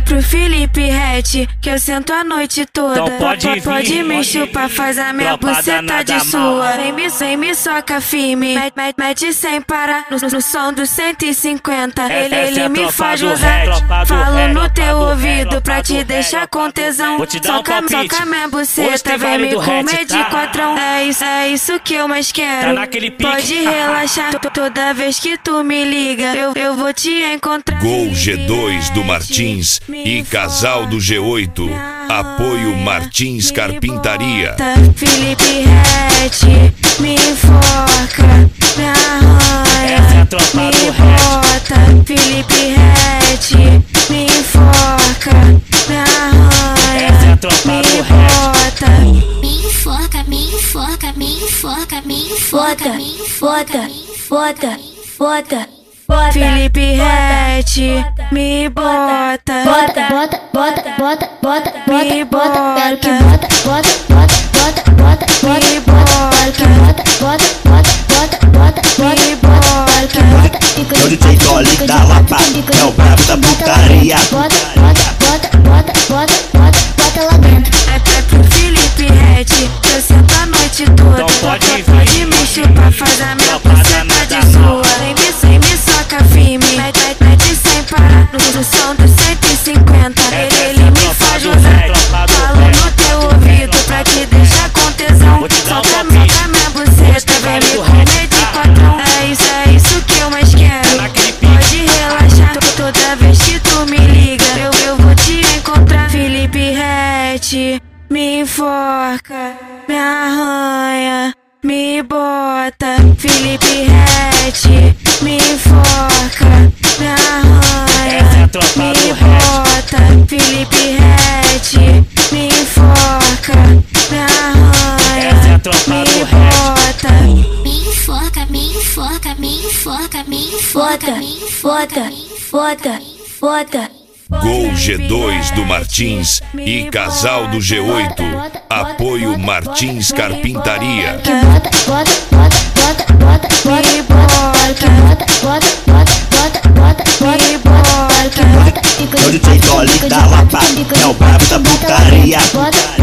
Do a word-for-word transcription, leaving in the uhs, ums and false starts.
pro Felipe Ret, que eu sento a noite toda. Então pode vir, pode me chupar, faz a minha buceta de sua. Vem me, vem me soca firme, mete, mete, mete sem parar no, no som dos cento e cinquenta. Ele, ele me faz usar, falo no teu ouvido pra te deixar com tesão. Soca, soca minha buceta, vem me comer de quatrão. É isso, é isso que eu mais quero. Pode relaxar, toda vez que tu me liga, eu, eu vou te encontrar. Gol G dois do Martins e Casal do G oito. Apoio Martins Carpintaria. Felipe Ret, me enforca, me arranha, me bota. Felipe Ret, me enforca, me arranha, me bota. Me enforca, me enforca, me enforca, me enforca, me enforca, foda, foda. Felipe Ret, me bota, Bota, bota, bota, bota, bota, me bota, quero que bota, bota, bota, bota, bota, bota, me bota, bota, bota, bota, bota, bota, bota, me bota, bota. bota, Eu D J Dolly da Lapa, é o brabo da putaria. Bota, bota, bota, bota, bota, bota, bota lá dentro. É pro Felipe Ret, eu sento a noite toda. Então pode Pode me chupar, faz a minha buceta de sua. Vem me, vem me soca firme, mete, mete, mete sem parar no, no som dos cento e cinquenta. Ele, ele me faz usar, falo no teu ouvido pra te deixar com tesão. Soca, soca minha buceta, vem me comer de quatrão. É isso, é isso que eu mais quero. Pode relaxar, toda vez que tu me liga, eu, eu vou te encontrar. Felipe Ret, me enforca, me arranha, me bota. Felipe Ret, me enforca, me arranha, me bota. Felipe Ret, me enforca, me arranha, me bota. Me enforca, me enforca, me enforca, me enforca, me enforca, foda, foda. Gol G dois do Martins e Casal do G oito. Apoio Martins Carpintaria. Bota, bota, bota, bota, bota, bota, Me bota, bota, bota, bota, bota, bota, bota, me bota, bota. Eu D J Dolly da Lapa, é o brabo da putaria. bota,